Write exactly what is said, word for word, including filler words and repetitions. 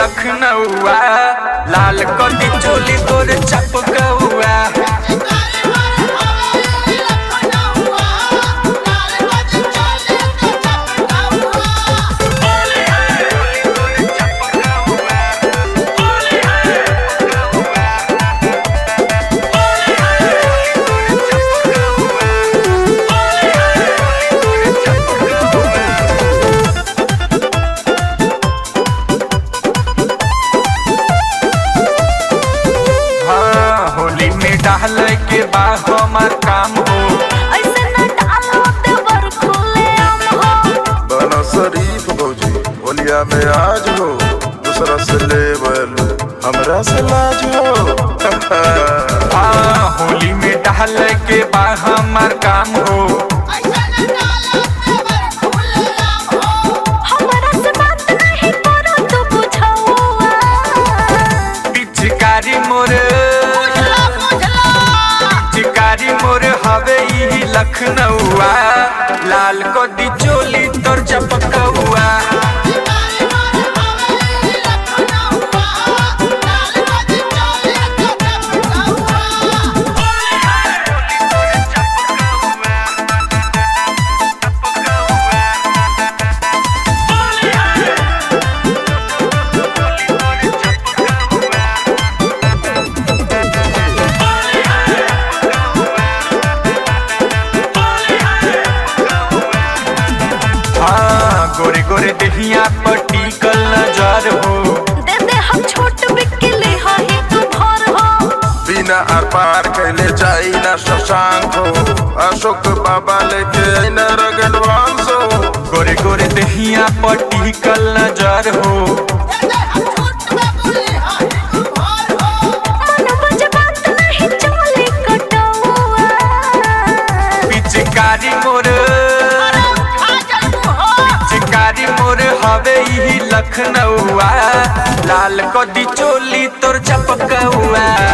लखनऊआ लाल कदी चोली तोर चपकौआ। डाल के बा हमार काम हो ऐसे न डालो देवर खुले आम हो। बनो शरीफ भौजी होलिया में आज हो दूसरा से ले बैलू हमरा से लाज हो। हाँ होली में डाल के बा हमार काम हो ऐसे न डालो देवर खुले आम हो। हमरा से बात नहीं करो तो बुझाओ पिचकारी मोर चिकारी मोर हवे ई लखनऊआ लाल कदी चोली तोर चपकौआ। गोरे गोरे दहिया पर टिकल नजर हो दे दे हम छोट बिकले हही तू भर हो। बिना आर पार कैले जाई ना शशांक हो अशोक बाबा लेके आईना रगडवांश हो। गोरे गोरे दहिया पर टिकल नजर हो दे दे हम छोट बिकले हही तू भर हो। मन बजबात नहीं चले कटौआ पिचकारी मोर चिकारी मोर हवे ई लखनऊआ लाल कदी चोली तोर चपकौआ।